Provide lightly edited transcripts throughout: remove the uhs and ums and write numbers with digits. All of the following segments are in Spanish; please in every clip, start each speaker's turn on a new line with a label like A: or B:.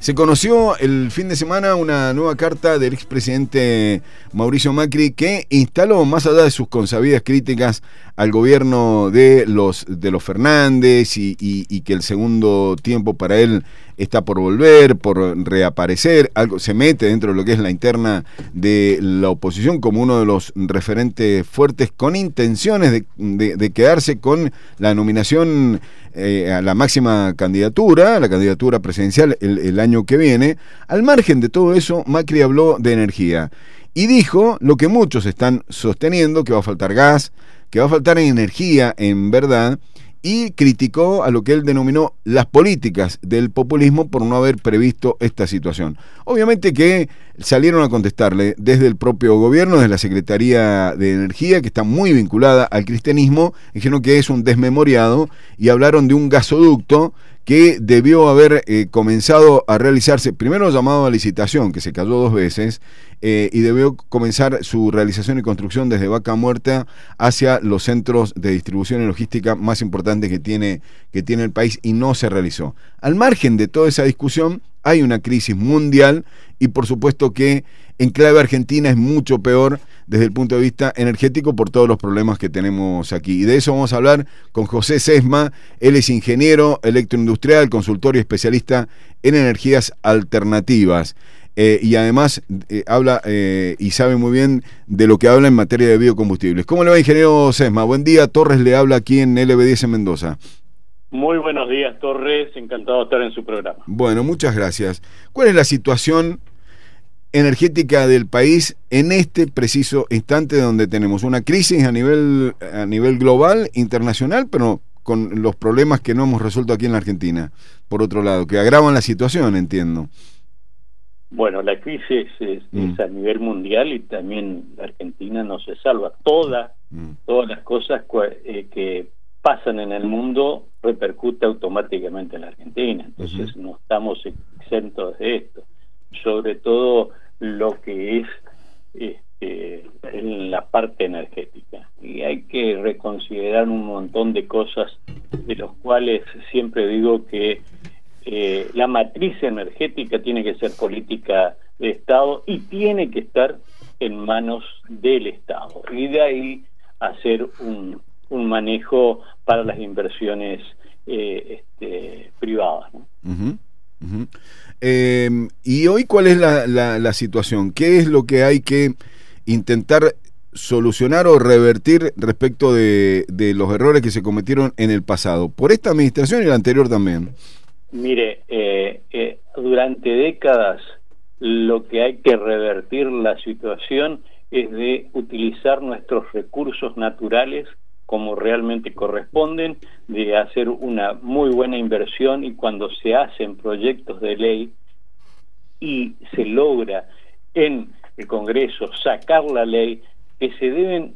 A: Se conoció el fin de semana una nueva carta del expresidente Mauricio Macri que instaló, más allá de sus consabidas críticas al gobierno de los Fernández y que el segundo tiempo para él está por volver, por reaparecer, algo se mete dentro de lo que es la interna de la oposición como uno de los referentes fuertes con intenciones de quedarse con la nominación a la máxima candidatura, la candidatura presidencial el año que viene. Al margen de todo eso, Macri habló de energía y dijo lo que muchos están sosteniendo, que va a faltar gas, que va a faltar energía en verdad, y criticó a lo que él denominó las políticas del populismo por no haber previsto esta situación. Obviamente que salieron a contestarle desde el propio gobierno, desde la Secretaría de Energía, que está muy vinculada al cristianismo, dijeron que es un desmemoriado y hablaron de un gasoducto que debió haber comenzado a realizarse, primero llamado a licitación, que se cayó 2 veces, y debió comenzar su realización y construcción desde Vaca Muerta hacia los centros de distribución y logística más importantes que tiene el país, y no se realizó. Al margen de toda esa discusión, hay una crisis mundial y por supuesto que en clave argentina es mucho peor desde el punto de vista energético por todos los problemas que tenemos aquí. Y de eso vamos a hablar con José Sesma. Él es ingeniero electroindustrial, consultor y especialista en energías alternativas. Y además habla y sabe muy bien de lo que habla en materia de biocombustibles. ¿Cómo le va, ingeniero Sesma? Buen día, Torres le habla aquí en LB10 en Mendoza.
B: Muy buenos días, Torres, encantado de estar en su programa.
A: Bueno, muchas gracias. ¿Cuál es la situación energética del país en este preciso instante donde tenemos una crisis a nivel global, internacional, pero con los problemas que no hemos resuelto aquí en la Argentina, por otro lado, que agravan la situación, entiendo?
B: Bueno, la crisis es a nivel mundial y también la Argentina no se salva. Todas las cosas que pasan en el mundo repercute automáticamente en la Argentina, entonces no estamos exentos de esto, sobre todo lo que es en la parte energética, y hay que reconsiderar un montón de cosas, de los cuales siempre digo que la matriz energética tiene que ser política de Estado y tiene que estar en manos del Estado, y de ahí hacer un manejo para las inversiones privadas, ¿no?
A: Y hoy, ¿cuál es la situación? ¿Qué es lo que hay que intentar solucionar o revertir respecto de los errores que se cometieron en el pasado, por esta administración y la anterior también?
B: Mire, durante décadas lo que hay que revertir la situación es de utilizar nuestros recursos naturales como realmente corresponden, de hacer una muy buena inversión, y cuando se hacen proyectos de ley y se logra en el Congreso sacar la ley, que se deben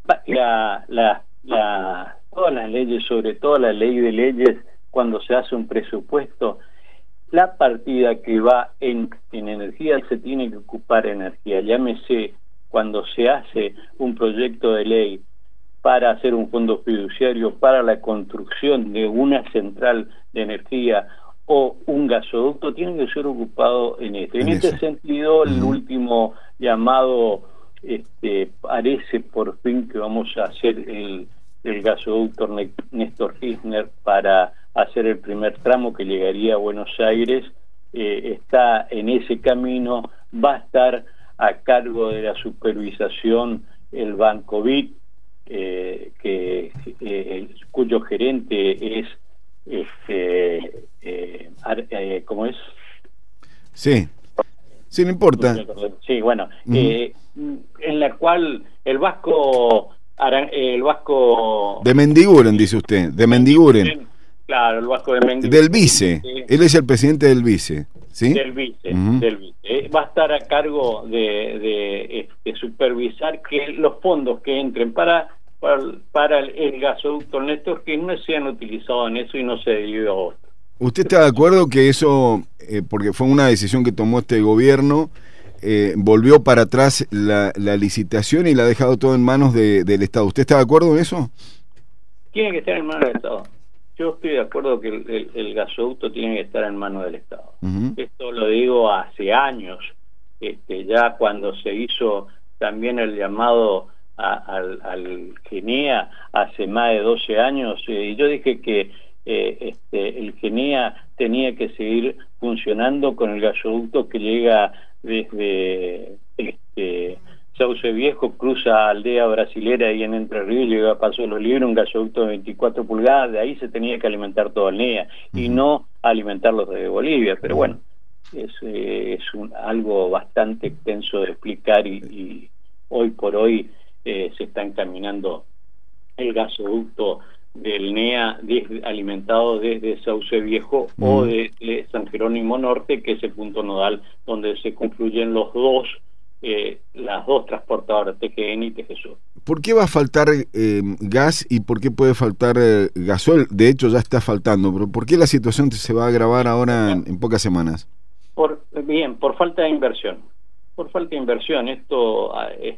B: todas las leyes, sobre todo la ley de leyes, cuando se hace un presupuesto, la partida que va en energía se tiene que ocupar energía, llámese cuando se hace un proyecto de ley para hacer un fondo fiduciario para la construcción de una central de energía o un gasoducto, tiene que ser ocupado en esto. En este sentido, el último llamado parece por fin que vamos a hacer el gasoducto Néstor Kirchner para hacer el primer tramo que llegaría a Buenos Aires. Está en ese camino, va a estar a cargo de la supervisación el Banco BID, cuyo gerente es ¿cómo es?
A: Sí, no importa.
B: Sí, bueno, en la cual el Vasco
A: de Mendiguren, dice usted, de Mendiguren.
B: Claro, el Vasco de Mendiguren.
A: Del vice, él es el presidente del vice, ¿sí?
B: Del vice. Va a estar a cargo de supervisar que los fondos que entren para el gasoducto Néstor que no sean utilizados en eso y no se derive a otro.
A: ¿Usted está de acuerdo que eso, porque fue una decisión que tomó este gobierno, volvió para atrás la licitación y la ha dejado todo en manos del Estado? ¿Usted está de acuerdo en eso?
B: Tiene que estar en manos del Estado. Yo estoy de acuerdo que el gasoducto tiene que estar en manos del Estado. Esto lo digo hace años, ya cuando se hizo también el llamado al GENEA hace más de 12 años, y yo dije que el GENEA tenía que seguir funcionando con el gasoducto que llega desde Sauce Viejo, cruza Aldea Brasilera y en Entre Ríos llega a Paso de los Libres, un gasoducto de 24 pulgadas, de ahí se tenía que alimentar todo el NEA y no alimentarlos desde Bolivia, pero bueno, es algo bastante extenso de explicar y hoy por hoy se está encaminando el gasoducto del NEA alimentado desde Sauce Viejo o de San Jerónimo Norte, que es el punto nodal donde se confluyen las dos transportadoras, TGN y TGSUR.
A: ¿Por qué va a faltar gas y por qué puede faltar gasoil? De hecho ya está faltando, pero ¿por qué la situación se va a agravar ahora en pocas semanas?
B: Por falta de inversión. Por falta de inversión, esto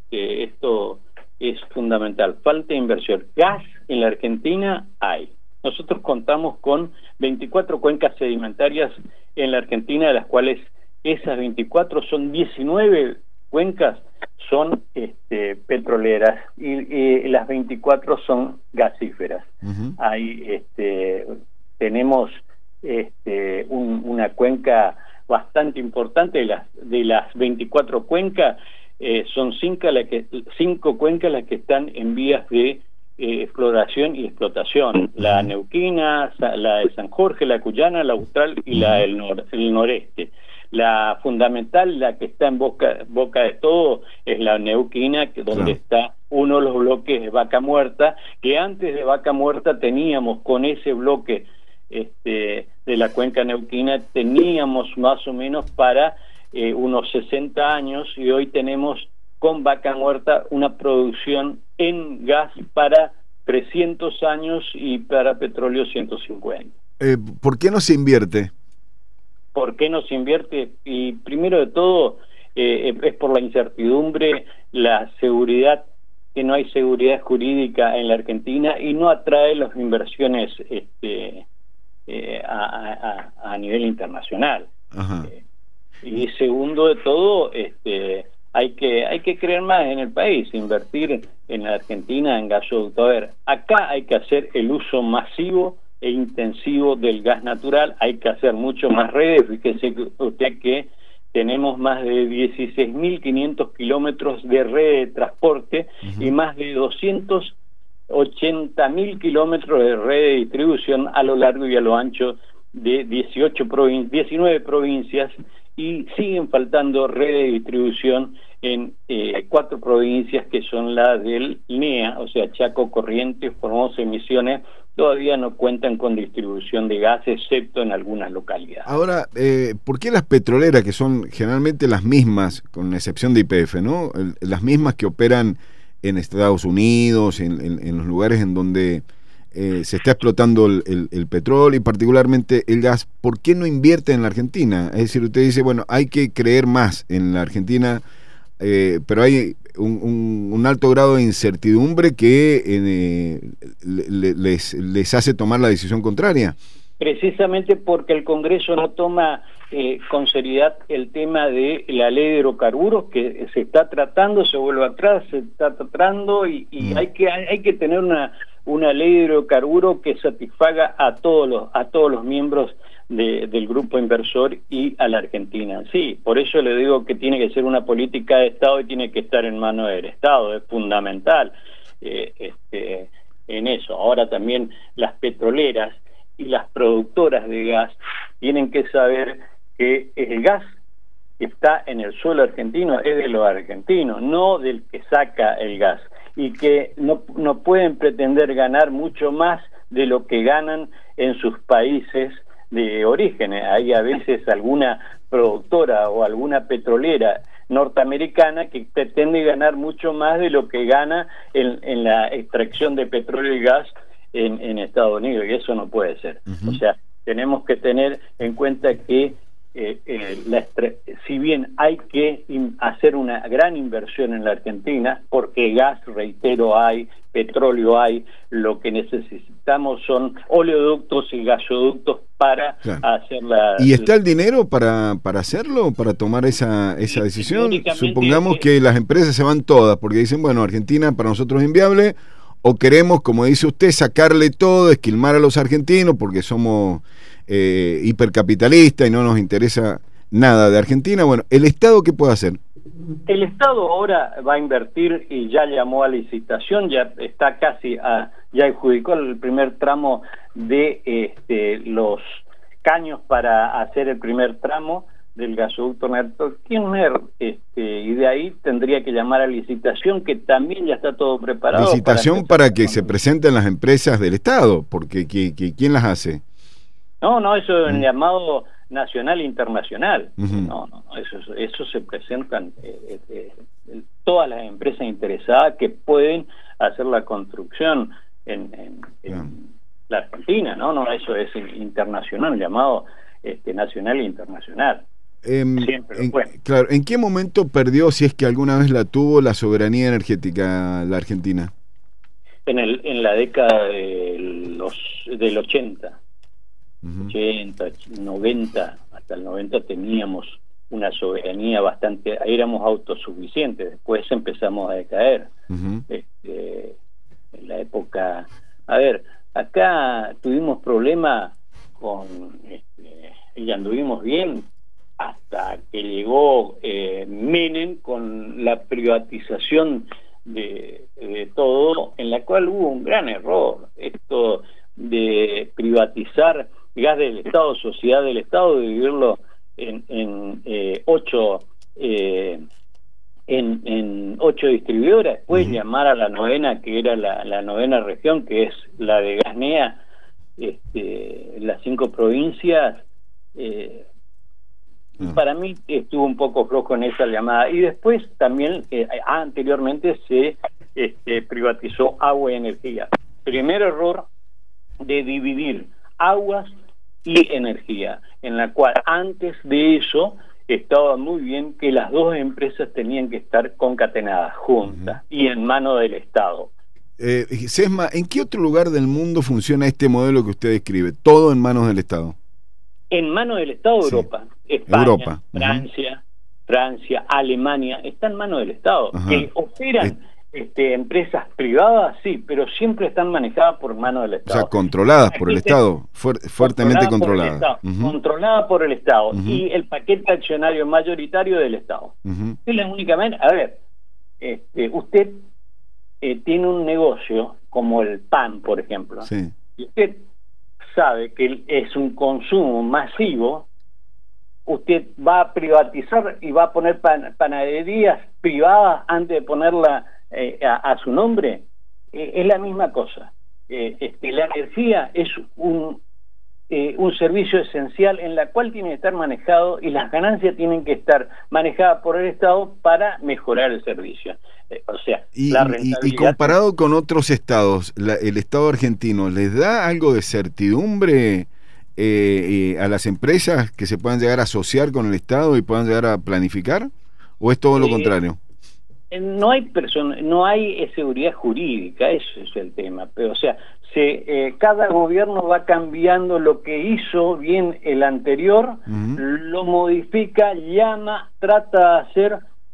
B: es fundamental. Falta de inversión. Gas en la Argentina hay. Nosotros contamos con 24 cuencas sedimentarias en la Argentina, de las cuales esas 24 son 19 cuencas son petroleras y las 24 son gasíferas. Hay tenemos una cuenca bastante importante. De las 24 cuencas son 5 cuencas las que están en vías de exploración y explotación: la neuquina, la de San Jorge, la cuyana, la austral y la del noreste. La fundamental, la que está en boca de todo, es la neuquina, donde está uno de los bloques de Vaca Muerta, que antes de Vaca Muerta teníamos con ese bloque de la cuenca neuquina, teníamos más o menos para unos 60 años, y hoy tenemos con Vaca Muerta una producción en gas para 300 años y para petróleo 150.
A: ¿Por qué no se invierte?
B: ¿Por qué no se invierte? Y primero de todo es por la incertidumbre, la seguridad, que no hay seguridad jurídica en la Argentina y no atrae las inversiones a nivel internacional. Y segundo de todo, hay que creer más en el país, invertir en la Argentina en gasoducto. A ver, acá hay que hacer el uso masivo e intensivo del gas natural, hay que hacer mucho más redes. Fíjese usted que tenemos más de 16.500 kilómetros de red de transporte y más de 280.000 kilómetros de red de distribución a lo largo y a lo ancho de 19 provincias, y siguen faltando redes de distribución en 4 provincias que son las del NEA, o sea, Chaco, Corrientes, Formosa y Misiones. Todavía no cuentan con distribución de gas, excepto en algunas localidades.
A: Ahora, ¿por qué las petroleras, que son generalmente las mismas, con excepción de YPF, ¿no? Las mismas que operan en Estados Unidos, en los lugares en donde se está explotando el petróleo y particularmente el gas, ¿por qué no invierte en la Argentina? Es decir, usted dice, bueno, hay que creer más en la Argentina, pero hay un alto grado de incertidumbre que les hace tomar la decisión contraria.
B: Precisamente porque el Congreso no toma con seriedad el tema de la ley de hidrocarburos, que se está tratando, se vuelve atrás, se está tratando, y hay que tener una ley de hidrocarburos que satisfaga a todos los miembros del grupo inversor y a la Argentina. Sí, por eso le digo que tiene que ser una política de Estado y tiene que estar en manos del Estado, es fundamental en eso. Ahora también las petroleras y las productoras de gas tienen que saber que el gas que está en el suelo argentino es de los argentinos, no del que saca el gas, y que no pueden pretender ganar mucho más de lo que ganan en sus países de origen. Hay a veces alguna productora o alguna petrolera norteamericana que pretende ganar mucho más de lo que gana en la extracción de petróleo y gas en Estados Unidos, y eso no puede ser. O sea, tenemos que tener en cuenta que si bien hay que hacer una gran inversión en la Argentina, porque gas, reitero, hay, petróleo hay, lo que necesitamos son oleoductos y gasoductos para hacer la...
A: ¿Y está el dinero para hacerlo, para tomar esa decisión? Supongamos que las empresas se van todas, porque dicen, bueno, Argentina para nosotros es inviable, o queremos, como dice usted, sacarle todo, esquilmar a los argentinos, porque somos hipercapitalistas y no nos interesa nada de Argentina. Bueno, ¿el Estado qué puede hacer?
B: El Estado ahora va a invertir y ya llamó a licitación, ya está casi ya adjudicó el primer tramo de los caños para hacer el primer tramo del gasoducto Neuquén, y de ahí tendría que llamar a licitación, que también ya está todo preparado.
A: Licitación para que se presenten las empresas del Estado, porque ¿quién las hace?
B: No, eso es un llamado nacional e internacional. No, eso se presentan todas las empresas interesadas que pueden hacer la construcción en la Argentina, no, eso es internacional, llamado nacional e internacional. Siempre lo fue.
A: Claro, ¿en qué momento perdió, si es que alguna vez la tuvo, la soberanía energética la Argentina?
B: En la década del 80. 80, 90, hasta el 90 teníamos una soberanía bastante, éramos autosuficientes, después empezamos a decaer. En la época, acá tuvimos problemas y anduvimos bien hasta que llegó Menem con la privatización de todo, en la cual hubo un gran error, esto de privatizar gas del Estado, sociedad del Estado, dividirlo en 8 distribuidoras, después llamar a la novena, que era la novena región, que es la de Gasnea, las 5 provincias. Para mí estuvo un poco flojo en esa llamada, y después también anteriormente se privatizó agua y energía. Primer error de dividir aguas y energía, en la cual antes de eso estaba muy bien que las dos empresas tenían que estar concatenadas, juntas, y en manos del Estado.
A: Sesma, ¿en qué otro lugar del mundo funciona este modelo que usted describe? Todo en manos del Estado.
B: En manos del Estado,
A: sí.
B: Europa, España,
A: Europa.
B: Francia, Alemania, está en manos del Estado. Que operan empresas privadas, sí, pero siempre están manejadas por manos del Estado.
A: O sea, controladas por el Estado, fuertemente controladas.
B: Controlada por el Estado, y el paquete accionario mayoritario del Estado. Es la única manera. A ver, usted tiene un negocio como el pan, por ejemplo, y usted sabe que es un consumo masivo, usted va a privatizar y va a poner panaderías privadas antes de ponerla a su nombre. Es la misma cosa. La energía es un servicio esencial en la cual tiene que estar manejado, y las ganancias tienen que estar manejadas por el Estado para mejorar el servicio. O sea, la rentabilidad.
A: Y comparado con otros estados, el Estado argentino, ¿les da algo de certidumbre a las empresas que se puedan llegar a asociar con el Estado y puedan llegar a planificar? ¿O es todo lo contrario?
B: No hay seguridad jurídica, eso es el tema. Pero, o sea, cada gobierno va cambiando lo que hizo bien el anterior, lo modifica, trata de hacer,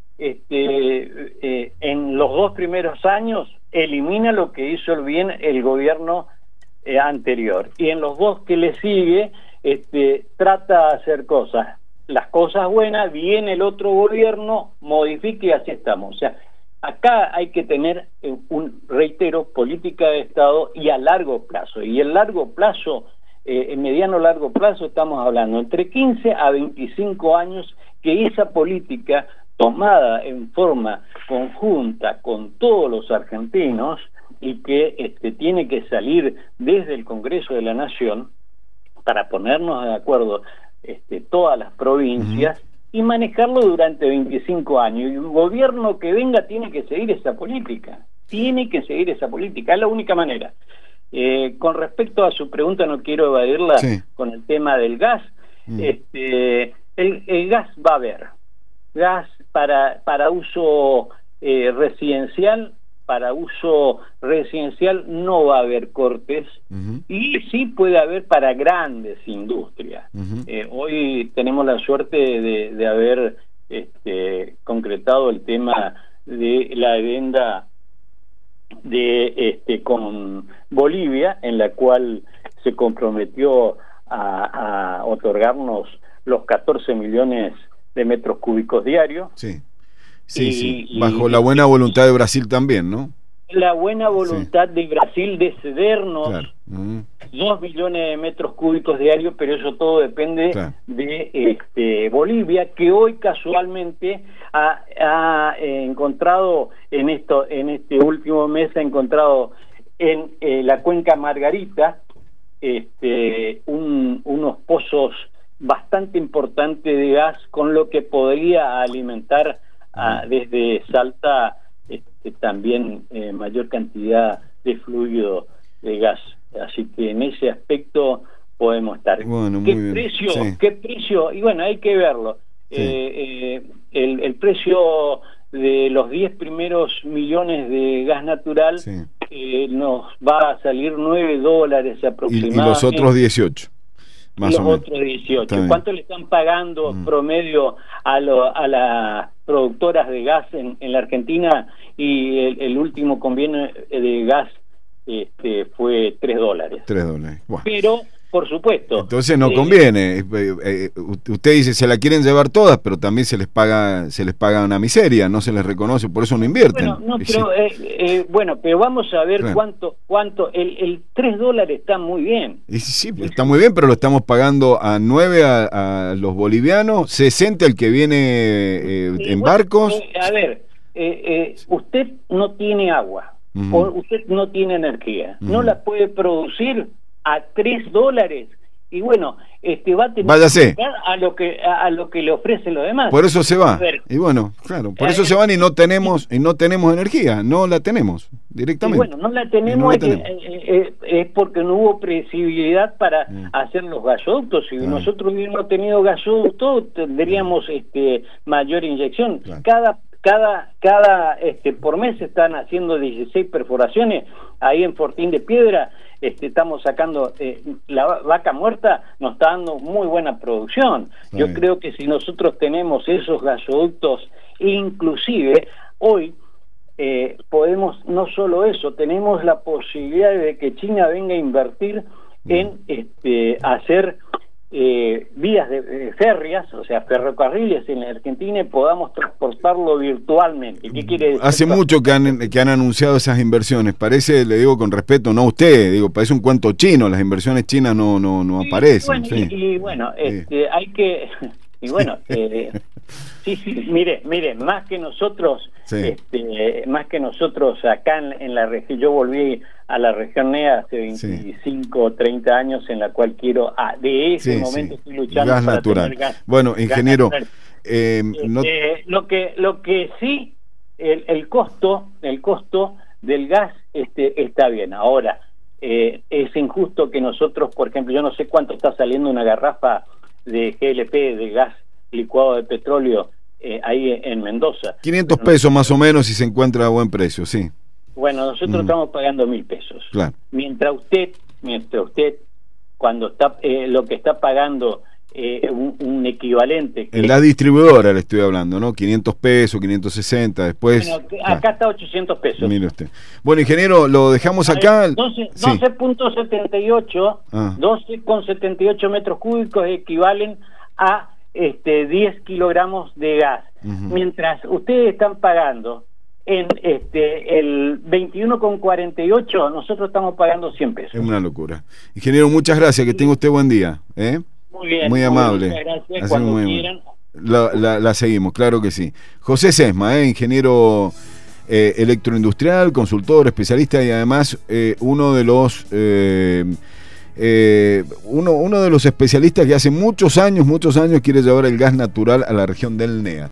B: en los 2 primeros años, elimina lo que hizo bien el gobierno anterior, y en los 2 que le sigue, trata de hacer las cosas buenas, viene el otro gobierno, modifica, y así estamos. O sea, acá hay que tener reitero, política de Estado y a largo plazo. Y el largo plazo, en mediano largo plazo, estamos hablando entre 15 a 25 años, que esa política tomada en forma conjunta con todos los argentinos, y que tiene que salir desde el Congreso de la Nación para ponernos de acuerdo todas las provincias, y manejarlo durante 25 años. Y el gobierno que venga tiene que seguir esa política. Es la única manera. Con respecto a su pregunta, no quiero evadirla con el tema del gas. El gas va a haber. Gas para uso residencial para uso residencial no va a haber cortes, y sí puede haber para grandes industrias. Hoy tenemos la suerte de haber concretado el tema de la adenda con Bolivia, en la cual se comprometió a otorgarnos los 14 millones de metros cúbicos diarios.
A: Sí, bajo la buena voluntad de Brasil también, ¿no?
B: La buena voluntad de Brasil de cedernos 2 millones de metros cúbicos diarios, pero eso todo depende de Bolivia, que hoy casualmente ha encontrado en este último mes, ha encontrado en la cuenca Margarita unos pozos bastante importantes de gas, con lo que podría alimentar desde Salta también mayor cantidad de fluido de gas. Así que en ese aspecto podemos estar.
A: Bueno,
B: ¿Qué precio? Sí. ¿Qué precio? Y bueno, hay que verlo. El precio de los 10 primeros millones de gas natural nos va a salir $9 aproximadamente.
A: Y los otros 18.
B: Los otros 18. ¿Cuánto le están pagando promedio a las productoras de gas en la Argentina? Y el último convenio de gas fue $3.
A: Bueno.
B: Pero, por supuesto.
A: Entonces no conviene. Usted dice, se la quieren llevar todas, pero también se les paga una miseria, no se les reconoce, por eso no invierten.
B: Bueno, pero vamos a ver cuánto el $3 está muy bien.
A: Sí, está muy bien, pero lo estamos pagando a 9 a los bolivianos, 60 el que viene en barcos.
B: A ver, usted no tiene agua, o usted no tiene energía, no la puede producir a $3, y bueno, va a tener
A: Váyase.
B: que pagar a lo que le ofrecen los demás.
A: Por eso se va. Y bueno, claro, por eso se van y no tenemos energía, no la tenemos directamente.
B: Y bueno, no la tenemos, es porque no hubo previsibilidad para hacer los gasoductos. Si nosotros hubiéramos tenido gasoductos, tendríamos mayor inyección. Cada por mes se están haciendo 16 perforaciones ahí en Fortín de Piedra. Estamos sacando la vaca muerta, nos está dando muy buena producción. Yo creo que si nosotros tenemos esos gasoductos, inclusive hoy podemos, no solo eso, tenemos la posibilidad de que China venga a invertir en hacer vías férreas, o sea, ferrocarriles en la Argentina, y podamos transportarlo virtualmente. ¿Qué quiere decir?
A: Hace mucho que han anunciado esas inversiones. Parece, le digo con respeto, no a usted, digo, parece un cuento chino. Las inversiones chinas no aparecen.
B: Hay que... Y bueno, mire, más que nosotros, acá en la región, yo volví a la región NEA hace 25 o 30 años, en la cual quiero, momento estoy luchando
A: gas
B: para
A: natural.
B: tener gas.
A: Bueno, ingeniero,
B: lo que sí, el costo del gas está bien. Ahora, es injusto que nosotros, por ejemplo, yo no sé cuánto está saliendo una garrafa de GLP, de gas licuado de petróleo, ahí en Mendoza.
A: 500 pesos más o menos, si se encuentra a buen precio, sí.
B: Bueno, nosotros estamos pagando 1.000 pesos.
A: Claro.
B: Mientras usted, cuando está lo que está pagando un equivalente...
A: En la distribuidora le estoy hablando, ¿no? 500 pesos, 560, después...
B: Bueno, acá está 800 pesos.
A: Mire usted. Bueno, ingeniero, lo dejamos acá...
B: 12.78, 12,78 metros cúbicos equivalen a 10 kilogramos de gas. Mientras ustedes están pagando en el 21,48, nosotros estamos pagando 100 pesos.
A: Es una locura. Ingeniero, muchas gracias, que tenga usted buen día.
B: Muy bien.
A: Muy amable.
B: Muchas gracias. Cuando quieran.
A: La seguimos, claro que sí. José Sesma, ingeniero electroindustrial, consultor, especialista, y además uno de los especialistas que hace muchos años quiere llevar el gas natural a la región del NEA.